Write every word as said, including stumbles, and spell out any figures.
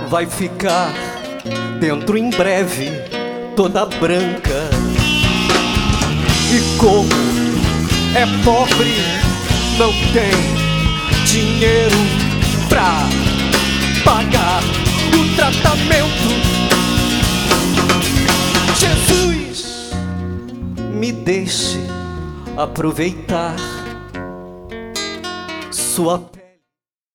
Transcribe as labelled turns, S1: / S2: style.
S1: vai ficar dentro em breve, toda branca. E como é pobre, não tem dinheiro pra pagar o tratamento. Jesus, me deixe aproveitar sua